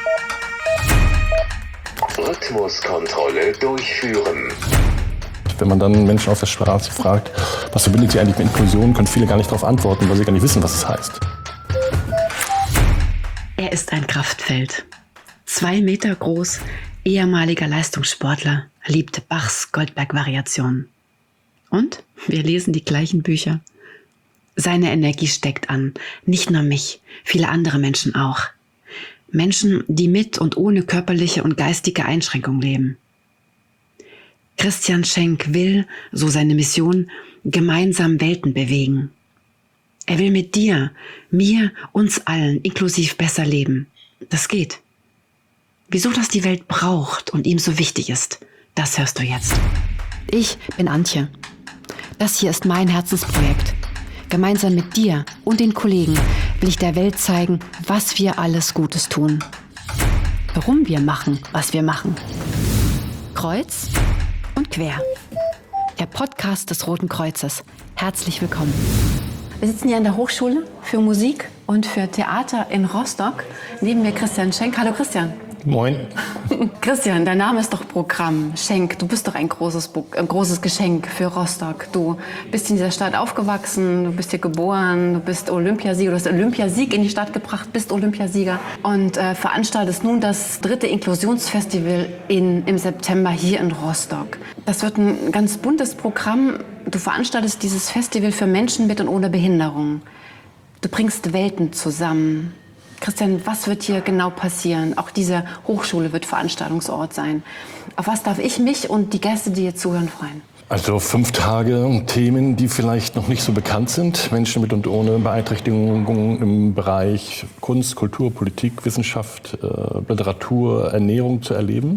Rhythmuskontrolle durchführen. Wenn man dann Menschen auf der Straße fragt, was verbindet sie eigentlich mit Inklusion, können viele gar nicht darauf antworten, weil sie gar nicht wissen, was es heißt. Er ist ein Kraftfeld. 2 Meter groß, ehemaliger Leistungssportler, liebt Bachs Goldberg-Variationen. Und wir lesen die gleichen Bücher. Seine Energie steckt an, nicht nur mich, viele andere Menschen auch. Menschen, die mit und ohne körperliche und geistige Einschränkung leben. Christian Schenk will, so seine Mission, gemeinsam Welten bewegen. Er will mit dir, mir, uns allen inklusiv besser leben. Das geht. Wieso das die Welt braucht und ihm so wichtig ist, das hörst du jetzt. Ich bin Antje. Das hier ist mein Herzensprojekt. Gemeinsam mit dir und den Kollegen will ich der Welt zeigen, was wir alles Gutes tun. Warum wir machen, was wir machen. Kreuz und quer. Der Podcast des Roten Kreuzes. Herzlich willkommen. Wir sitzen hier an der Hochschule für Musik und für Theater in Rostock. Neben mir Christian Schenk. Hallo Christian. Moin. Christian, dein Name ist doch Programm. Schenk, du bist doch ein großes Geschenk für Rostock. Du bist in dieser Stadt aufgewachsen, du bist hier geboren, du bist Olympiasieger, du hast Olympiasieg in die Stadt gebracht, bist Olympiasieger und veranstaltest nun das 3. Inklusionsfestival im September hier in Rostock. Das wird ein ganz buntes Programm. Du veranstaltest dieses Festival für Menschen mit und ohne Behinderung. Du bringst Welten zusammen. Christian, was wird hier genau passieren? Auch diese Hochschule wird Veranstaltungsort sein. Auf was darf ich mich und die Gäste, die hier zuhören, freuen? Also 5 Tage Themen, die vielleicht noch nicht so bekannt sind. Menschen mit und ohne Beeinträchtigungen im Bereich Kunst, Kultur, Politik, Wissenschaft, Literatur, Ernährung zu erleben.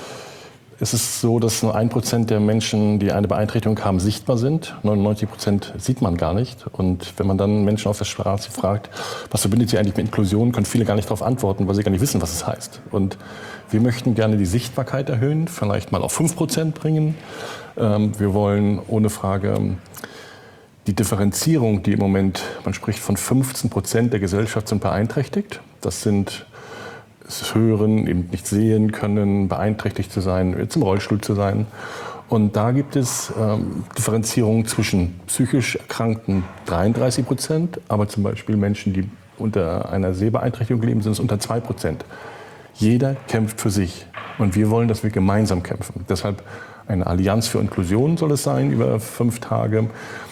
Es ist so, dass nur 1% der Menschen, die eine Beeinträchtigung haben, sichtbar sind. 99% sieht man gar nicht. Und wenn man dann Menschen auf der Straße fragt, was verbindet sie eigentlich mit Inklusion, können viele gar nicht darauf antworten, weil sie gar nicht wissen, was es heißt. Und wir möchten gerne die Sichtbarkeit erhöhen, vielleicht mal auf 5% bringen. Wir wollen ohne Frage die Differenzierung, die im Moment, man spricht von 15% der Gesellschaft sind beeinträchtigt. Das sind das Hören, eben nicht sehen können, beeinträchtigt zu sein, jetzt im Rollstuhl zu sein. Und da gibt es Differenzierungen zwischen psychisch Erkrankten 33%, aber zum Beispiel Menschen, die unter einer Sehbeeinträchtigung leben, sind es unter 2%. Jeder kämpft für sich und wir wollen, dass wir gemeinsam kämpfen. Deshalb eine Allianz für Inklusion soll es sein über 5 Tage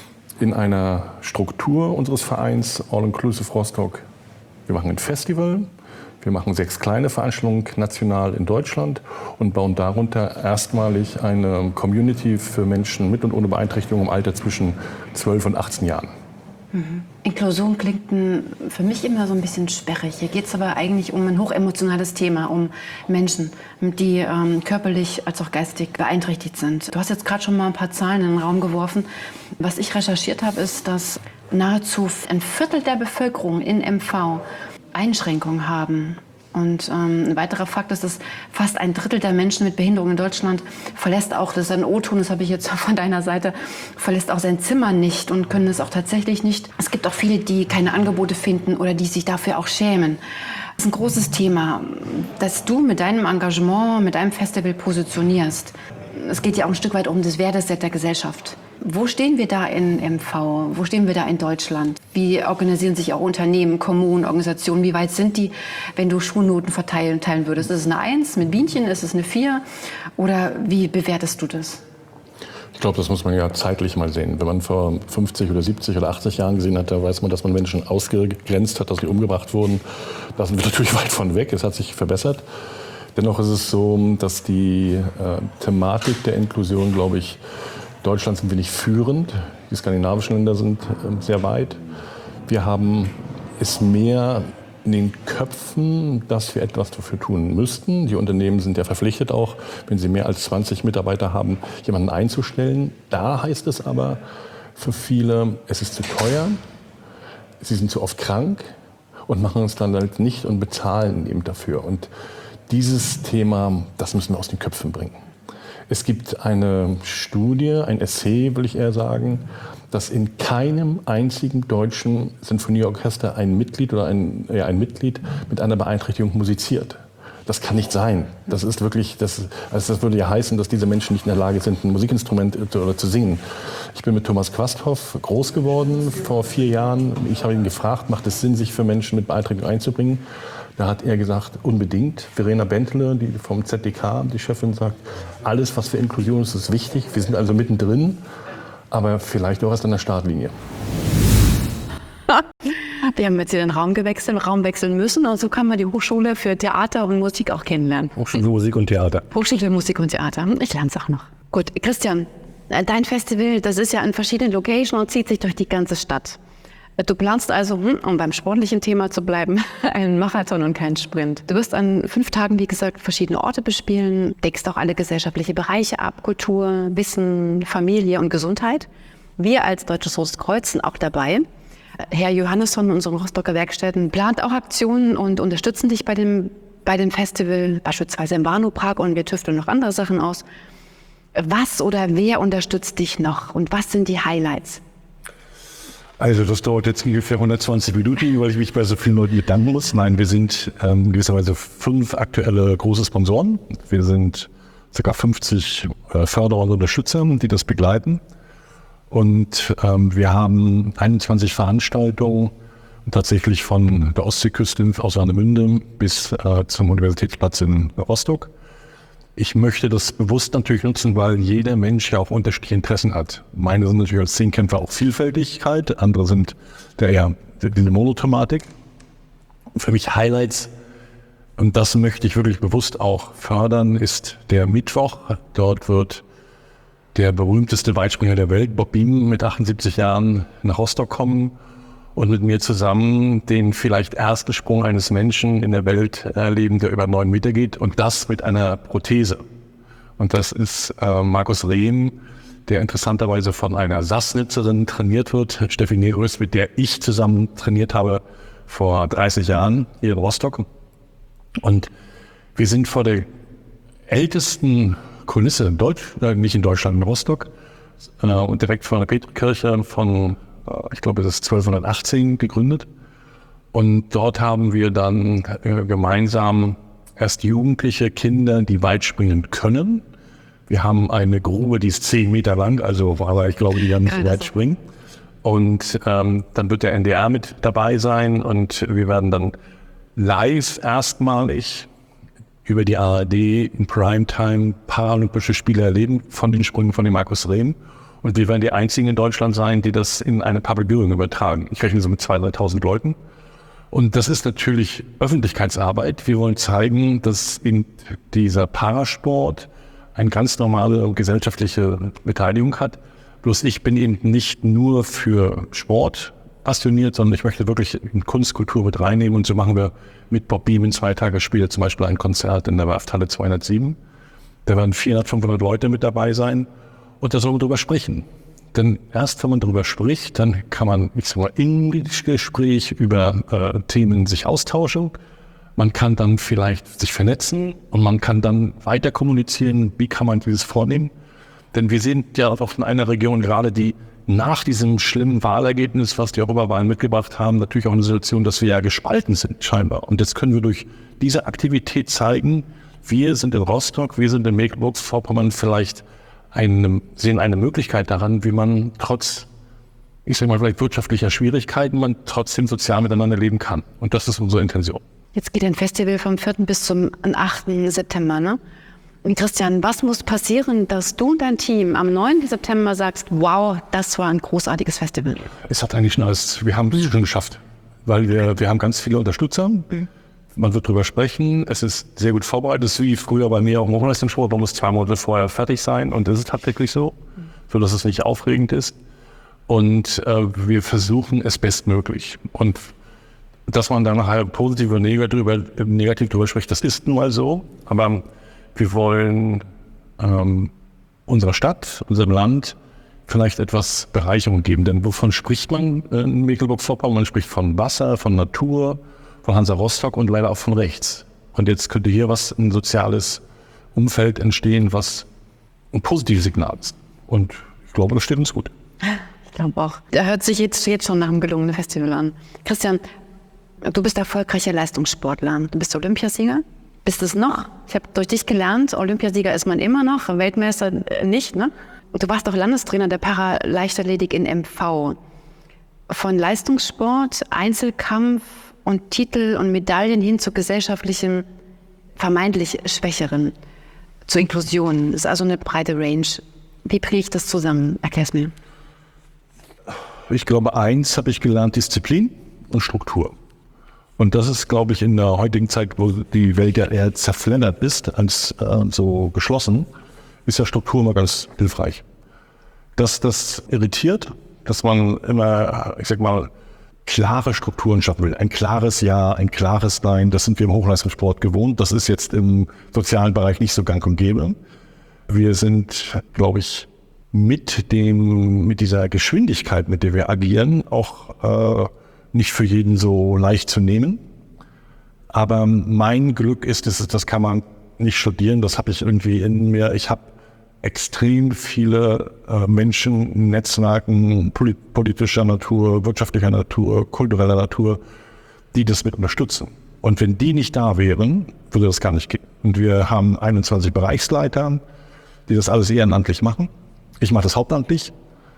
in einer Struktur unseres Vereins All Inclusive Rostock. Wir machen ein Festival. Wir machen 6 kleine Veranstaltungen national in Deutschland und bauen darunter erstmalig eine Community für Menschen mit und ohne Beeinträchtigung im Alter zwischen 12 und 18 Jahren. Mhm. Inklusion klingt für mich immer so ein bisschen sperrig. Hier geht es aber eigentlich um ein hochemotionales Thema, um Menschen, die körperlich als auch geistig beeinträchtigt sind. Du hast jetzt gerade schon mal ein paar Zahlen in den Raum geworfen. Was ich recherchiert habe, ist, dass nahezu ein Viertel der Bevölkerung in MV Einschränkungen haben. Und ein weiterer Fakt ist, dass fast 1/3 der Menschen mit Behinderung in Deutschland verlässt auch, das ist ein O-Ton, das habe ich jetzt von deiner Seite, verlässt auch sein Zimmer nicht und können es auch tatsächlich nicht. Es gibt auch viele, die keine Angebote finden oder die sich dafür auch schämen. Das ist ein großes Thema, das du mit deinem Engagement, mit deinem Festival positionierst. Es geht ja auch ein Stück weit um das Werteset der Gesellschaft. Wo stehen wir da in MV? Wo stehen wir da in Deutschland? Wie organisieren sich auch Unternehmen, Kommunen, Organisationen? Wie weit sind die, wenn du Schulnoten teilen würdest? Ist es eine 1 mit Bienchen? Ist es eine 4? Oder wie bewertest du das? Ich glaube, das muss man ja zeitlich mal sehen. Wenn man vor 50 oder 70 oder 80 Jahren gesehen hat, da weiß man, dass man Menschen ausgegrenzt hat, dass sie umgebracht wurden. Da sind wir natürlich weit von weg. Es hat sich verbessert. Dennoch ist es so, dass die Thematik der Inklusion, glaube ich, Deutschland sind wir nicht führend. Die skandinavischen Länder sind sehr weit. Wir haben es mehr in den Köpfen, dass wir etwas dafür tun müssten. Die Unternehmen sind ja verpflichtet auch, wenn sie mehr als 20 Mitarbeiter haben, jemanden einzustellen. Da heißt es aber für viele, es ist zu teuer, sie sind zu oft krank und machen es dann halt nicht und bezahlen eben dafür. Und dieses Thema, das müssen wir aus den Köpfen bringen. Es gibt eine Studie, ein Essay, will ich eher sagen, dass in keinem einzigen deutschen Sinfonieorchester ein Mitglied oder ein Mitglied mit einer Beeinträchtigung musiziert. Das kann nicht sein. Das ist wirklich, das würde ja heißen, dass diese Menschen nicht in der Lage sind, ein Musikinstrument zu singen. Ich bin mit Thomas Quasthoff groß geworden vor 4 Jahren. Ich habe ihn gefragt, macht es Sinn, sich für Menschen mit Beeinträchtigung einzubringen? Da hat er gesagt, unbedingt. Verena Bentle, die vom ZDK, die Chefin, sagt, alles, was für Inklusion ist, ist wichtig. Wir sind also mittendrin, aber vielleicht auch erst an der Startlinie. Wir haben jetzt hier den Raum wechseln müssen. Und so kann man die Hochschule für Theater und Musik auch kennenlernen. Hochschule für Musik und Theater. Hochschule für Musik und Theater. Ich lerne es auch noch. Gut, Christian, dein Festival, das ist ja in verschiedenen Locations und zieht sich durch die ganze Stadt. Du planst also, um beim sportlichen Thema zu bleiben, einen Marathon und keinen Sprint. Du wirst an 5 Tagen, wie gesagt, verschiedene Orte bespielen, deckst auch alle gesellschaftliche Bereiche ab, Kultur, Wissen, Familie und Gesundheit. Wir als Deutsches Rotes Kreuz sind auch dabei. Herr Johannes von unseren Rostocker Werkstätten plant auch Aktionen und unterstützen dich bei dem Festival, beispielsweise im Warnow-Park, und wir tüfteln noch andere Sachen aus. Was oder wer unterstützt dich noch und was sind die Highlights? Also das dauert jetzt ungefähr 120 Minuten, weil ich mich bei so vielen Leuten bedanken muss. Nein, wir sind gewisserweise 5 aktuelle große Sponsoren. Wir sind ca. 50 Förderer und Unterstützer, die das begleiten. Und wir haben 21 Veranstaltungen, tatsächlich von der Ostseeküste aus Warnemünde bis zum Universitätsplatz in Rostock. Ich möchte das bewusst natürlich nutzen, weil jeder Mensch ja auch unterschiedliche Interessen hat. Meine sind natürlich als Zehnkämpfer auch Vielfältigkeit, andere sind diese Monothematik. Für mich Highlights, und das möchte ich wirklich bewusst auch fördern, ist der Mittwoch. Dort wird der berühmteste Weitspringer der Welt, Bob Beamon, mit 78 Jahren nach Rostock kommen und mit mir zusammen den vielleicht ersten Sprung eines Menschen in der Welt erleben, der über 9 Meter geht, und das mit einer Prothese. Und das ist Markus Rehm, der interessanterweise von einer Sassnitzerin trainiert wird, Steffi Negrös, mit der ich zusammen trainiert habe vor 30 Jahren hier in Rostock. Und wir sind vor der ältesten Kulisse nicht in Deutschland, in Rostock, und direkt vor der Petrikirche von, ich glaube, das ist 1218 gegründet. Und dort haben wir dann gemeinsam erst jugendliche Kinder, die weit springen können. Wir haben eine Grube, die ist 10 Meter lang, aber ich glaube, die werden nicht weit springen. Und dann wird der NDR mit dabei sein und wir werden dann live erstmalig über die ARD in Primetime Paralympische Spiele erleben von den Sprüngen von dem Markus Rehm. Und wir werden die einzigen in Deutschland sein, die das in eine Public Viewing übertragen. Ich rechne so mit 2.000, 3.000 Leuten. Und das ist natürlich Öffentlichkeitsarbeit. Wir wollen zeigen, dass in dieser Parasport eine ganz normale gesellschaftliche Beteiligung hat. Bloß ich bin eben nicht nur für Sport passioniert, sondern ich möchte wirklich in Kunst, Kultur mit reinnehmen. Und so machen wir mit Bob Beamon 2 Tage später zum Beispiel ein Konzert in der Werfthalle 207. Da werden 400, 500 Leute mit dabei sein. Und da soll man drüber sprechen. Denn erst wenn man drüber spricht, dann kann man im Gespräch über Themen sich austauschen. Man kann dann vielleicht sich vernetzen und man kann dann weiter kommunizieren, wie kann man dieses vornehmen. Denn wir sind ja auch in einer Region gerade, die nach diesem schlimmen Wahlergebnis, was die Europawahlen mitgebracht haben, natürlich auch eine Situation, dass wir ja gespalten sind scheinbar. Und jetzt können wir durch diese Aktivität zeigen, wir sind in Rostock, wir sind in Mecklenburg-Vorpommern vielleicht sehen eine Möglichkeit daran, wie man trotz, vielleicht wirtschaftlicher Schwierigkeiten, man trotzdem sozial miteinander leben kann. Und das ist unsere Intention. Jetzt geht ein Festival vom 4. bis zum 8. September, ne? Und Christian, was muss passieren, dass du und dein Team am 9. September sagst, wow, das war ein großartiges Festival? Es hat eigentlich schon alles, wir haben es schon geschafft, weil wir haben ganz viele Unterstützer. Man wird drüber sprechen, es ist sehr gut vorbereitet, es ist wie früher bei mir auch im Hochleistungssport, man muss 2 Monate vorher fertig sein und das ist tatsächlich so, sodass es nicht aufregend ist. Und wir versuchen es bestmöglich. Und dass man dann nachher positiv oder negativ drüber spricht, das ist nun mal so, aber wir wollen unserer Stadt, unserem Land vielleicht etwas Bereicherung geben. Denn wovon spricht man in Mecklenburg-Vorpommern? Man spricht von Wasser, von Natur, von Hansa Rostock und leider auch von rechts. Und jetzt könnte hier ein soziales Umfeld entstehen, was ein positives Signal ist. Und ich glaube, das steht uns gut. Ich glaube auch. Da hört sich jetzt schon nach einem gelungenen Festival an. Christian, du bist erfolgreicher Leistungssportler. Du bist Olympiasieger. Bist es noch? Ich habe durch dich gelernt, Olympiasieger ist man immer noch, Weltmeister nicht, ne? Und du warst auch Landestrainer der Paraleichtathletik in MV. Von Leistungssport, Einzelkampf und Titel und Medaillen hin zu gesellschaftlichen, vermeintlich Schwächeren, zur Inklusion. Das ist also eine breite Range. Wie bringe ich das zusammen? Erklär's mir. Ich glaube, eins habe ich gelernt, Disziplin und Struktur. Und das ist, glaube ich, in der heutigen Zeit, wo die Welt ja eher zerfleddert ist, als so geschlossen, ist ja Struktur immer ganz hilfreich. Dass das irritiert, dass man immer, ich sag mal, klare Strukturen schaffen will. Ein klares Ja, ein klares Nein, das sind wir im Hochleistungssport gewohnt. Das ist jetzt im sozialen Bereich nicht so gang und gäbe. Wir sind, glaube ich, mit dieser Geschwindigkeit, mit der wir agieren, auch nicht für jeden so leicht zu nehmen. Aber mein Glück ist, das kann man nicht studieren, das habe ich irgendwie in mir. Ich habe extrem viele Menschen, Netzwerken, politischer Natur, wirtschaftlicher Natur, kultureller Natur, die das mit unterstützen. Und wenn die nicht da wären, würde das gar nicht gehen. Und wir haben 21 Bereichsleiter, die das alles ehrenamtlich machen. Ich mache das hauptamtlich.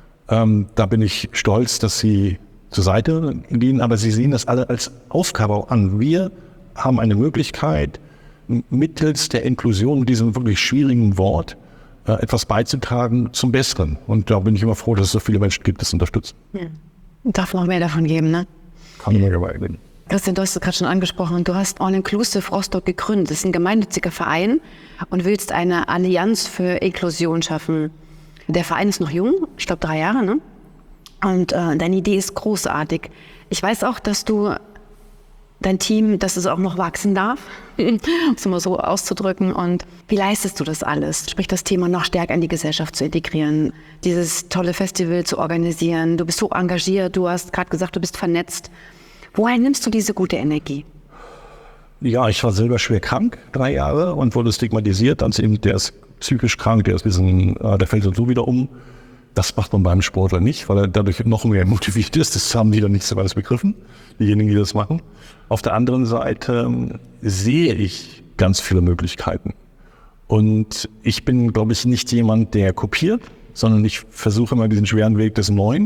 Da bin ich stolz, dass sie zur Seite gehen, aber sie sehen das alle als Aufgabe auch an. Wir haben eine Möglichkeit, mittels der Inklusion, mit diesem wirklich schwierigen Wort, etwas beizutragen zum Besseren. Und da bin ich immer froh, dass es so viele Menschen gibt, die das unterstützen. Ja. Darf noch mehr davon geben, ne? Kann mir geben. Christian, du hast es gerade schon angesprochen, du hast All Inclusive Rostock gegründet. Das ist ein gemeinnütziger Verein und willst eine Allianz für Inklusion schaffen. Der Verein ist noch jung, ich glaube 3 Jahre, ne? Und deine Idee ist großartig. Ich weiß auch, dass dein Team, dass es auch noch wachsen darf, um es mal so auszudrücken. Und wie leistest du das alles? Sprich, das Thema noch stärker in die Gesellschaft zu integrieren, dieses tolle Festival zu organisieren. Du bist so engagiert, du hast gerade gesagt, du bist vernetzt. Woher nimmst du diese gute Energie? Ja, ich war selber schwer krank, 3 Jahre, und wurde stigmatisiert als eben, der ist psychisch krank, der fällt so wieder um. Das macht man beim Sportler nicht, weil er dadurch noch mehr motiviert ist. Das haben die dann nicht so ganz begriffen, diejenigen, die das machen. Auf der anderen Seite sehe ich ganz viele Möglichkeiten. Und ich bin, glaube ich, nicht jemand, der kopiert, sondern ich versuche immer diesen schweren Weg des Neuen.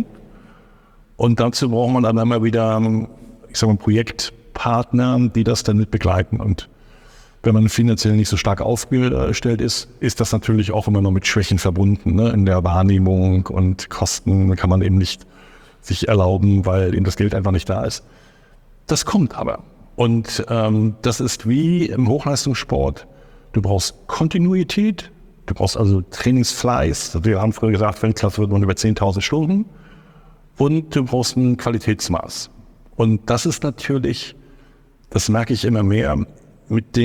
Und dazu braucht man dann immer wieder, ich sage mal, Projektpartner, die das dann mit begleiten. Und wenn man finanziell nicht so stark aufgestellt ist, ist das natürlich auch immer noch mit Schwächen verbunden, ne? In der Wahrnehmung, und Kosten kann man eben nicht sich erlauben, weil eben das Geld einfach nicht da ist. Das kommt aber. Und das ist wie im Hochleistungssport. Du brauchst Kontinuität, du brauchst also Trainingsfleiß. Wir haben früher gesagt, Weltklasse wird man über 10.000 Stunden. Und du brauchst ein Qualitätsmaß. Und das ist natürlich, das merke ich immer mehr, mit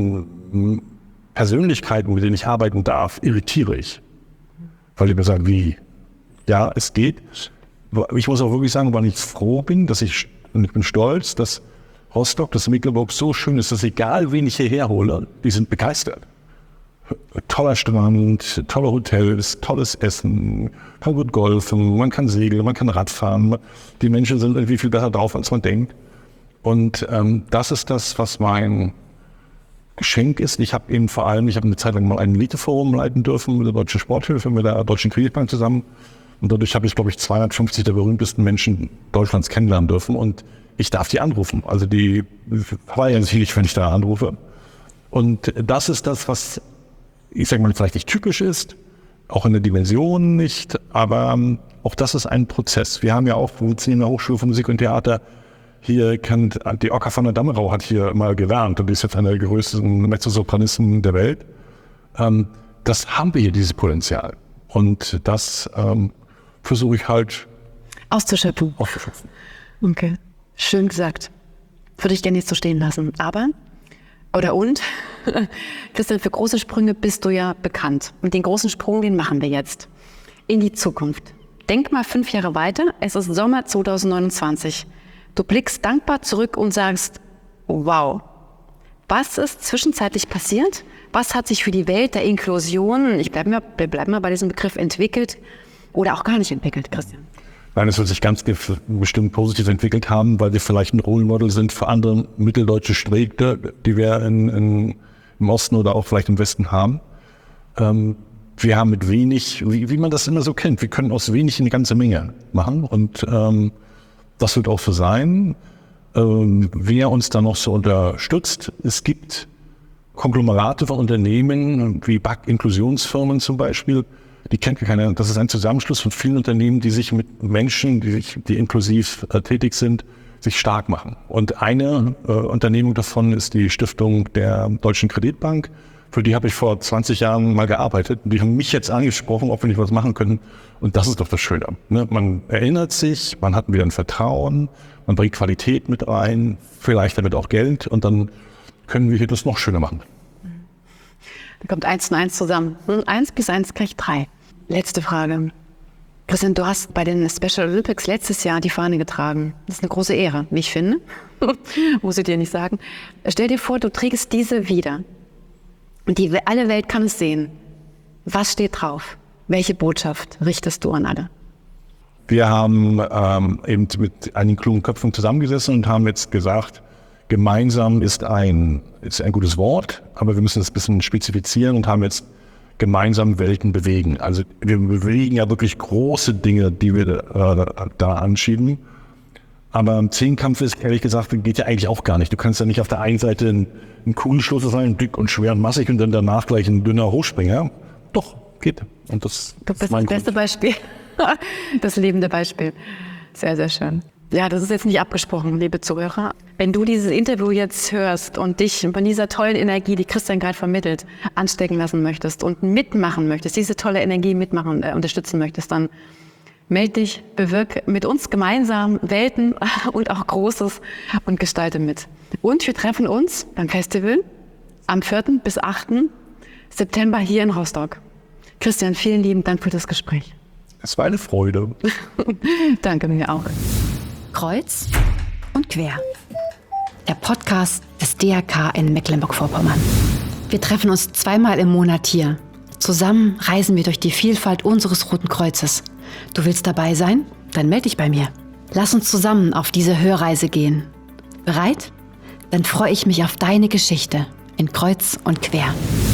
den Persönlichkeiten, mit denen ich arbeiten darf, irritiere ich. Weil die mir sagen, wie? Ja, es geht. Ich muss auch wirklich sagen, weil ich froh bin, und ich bin stolz, dass Rostock, dass Mecklenburg so schön ist, dass egal wen ich hierher hole, die sind begeistert. Toller Strand, tolle Hotels, tolles Essen, man kann gut golfen, man kann segeln, man kann Radfahren. Die Menschen sind irgendwie viel besser drauf, als man denkt. Und das ist das, was mein Geschenk ist. Ich habe eine Zeit lang mal ein Eliteforum leiten dürfen mit der Deutschen Sporthilfe, mit der Deutschen Kreditbank zusammen. Und dadurch habe ich, glaube ich, 250 der berühmtesten Menschen Deutschlands kennenlernen dürfen. Und ich darf die anrufen. Also die feiern sich nicht, wenn ich da anrufe. Und das ist das, was, ich sage mal, vielleicht nicht typisch ist, auch in der Dimension nicht, aber auch das ist ein Prozess. Wir haben ja auch, wir sitzen in der Hochschule für Musik und Theater, hier kennt die Ocker von der Dammerau, hat hier mal gelernt und ist jetzt eine der größten Mezzosopranisten der Welt. Das haben wir hier, dieses Potenzial. Und das versuche ich halt auszuschöpfen. Okay, schön gesagt. Würde ich gerne jetzt so stehen lassen. Christian, für große Sprünge bist du ja bekannt. Und den großen Sprung, den machen wir jetzt. In die Zukunft. Denk mal 5 Jahre weiter, es ist Sommer 2029. Du blickst dankbar zurück und sagst, wow, was ist zwischenzeitlich passiert? Was hat sich für die Welt der Inklusion, wir bleiben mal bei diesem Begriff, entwickelt oder auch gar nicht entwickelt, Christian? Nein, es wird sich ganz bestimmt positiv entwickelt haben, weil wir vielleicht ein Role Model sind für andere mitteldeutsche Städte, die wir im Osten oder auch vielleicht im Westen haben. Wir haben mit wenig, wie man das immer so kennt, wir können aus wenig eine ganze Menge machen und das wird auch so sein. Wer uns da noch so unterstützt, es gibt Konglomerate von Unternehmen wie BAK-Inklusionsfirmen zum Beispiel, die kennt ja keiner. Das ist ein Zusammenschluss von vielen Unternehmen, die sich mit Menschen, die inklusiv tätig sind, sich stark machen. Und eine Unternehmung davon ist die Stiftung der Deutschen Kreditbank. Für die habe ich vor 20 Jahren mal gearbeitet. Die haben mich jetzt angesprochen, ob wir nicht was machen können. Und das ist doch das Schöne. Ne? Man erinnert sich, man hat wieder ein Vertrauen, man bringt Qualität mit rein, vielleicht damit auch Geld. Und dann können wir hier das noch schöner machen. Da kommt 1 und 1 zusammen. 1 plus 1 gleich 3. Letzte Frage. Christian, du hast bei den Special Olympics letztes Jahr die Fahne getragen. Das ist eine große Ehre, wie ich finde. Muss ich dir nicht sagen. Stell dir vor, du trägst diese wieder. Und alle Welt kann es sehen. Was steht drauf? Welche Botschaft richtest du an alle? Wir haben eben mit einigen klugen Köpfen zusammengesessen und haben jetzt gesagt, gemeinsam ist ein gutes Wort, aber wir müssen es ein bisschen spezifizieren und haben jetzt gemeinsam Welten bewegen. Also wir bewegen ja wirklich große Dinge, die wir da anschieben. Aber im Zehnkampf ist, ehrlich gesagt, geht ja eigentlich auch gar nicht. Du kannst ja nicht auf der einen Seite ein Kugelstoßer sein, dick und schwer und massig und dann danach gleich ein dünner Hochspringer. Doch, geht. Und das du bist das beste Beispiel. Das lebende Beispiel. Sehr, sehr schön. Ja, das ist jetzt nicht abgesprochen, liebe Zuhörer. Wenn du dieses Interview jetzt hörst und dich von dieser tollen Energie, die Christian gerade vermittelt, anstecken lassen möchtest und mitmachen möchtest, diese tolle Energie unterstützen möchtest, dann melde dich, bewirk mit uns gemeinsam Welten und auch Großes und gestalte mit. Und wir treffen uns beim Festival am 4. bis 8. September hier in Rostock. Christian, vielen lieben Dank für das Gespräch. Es war eine Freude. Danke mir auch. Kreuz und quer. Der Podcast des DRK in Mecklenburg-Vorpommern. Wir treffen uns 2-mal im Monat hier. Zusammen reisen wir durch die Vielfalt unseres Roten Kreuzes. Du willst dabei sein? Dann melde dich bei mir. Lass uns zusammen auf diese Hörreise gehen. Bereit? Dann freue ich mich auf deine Geschichte in Kreuz und Quer.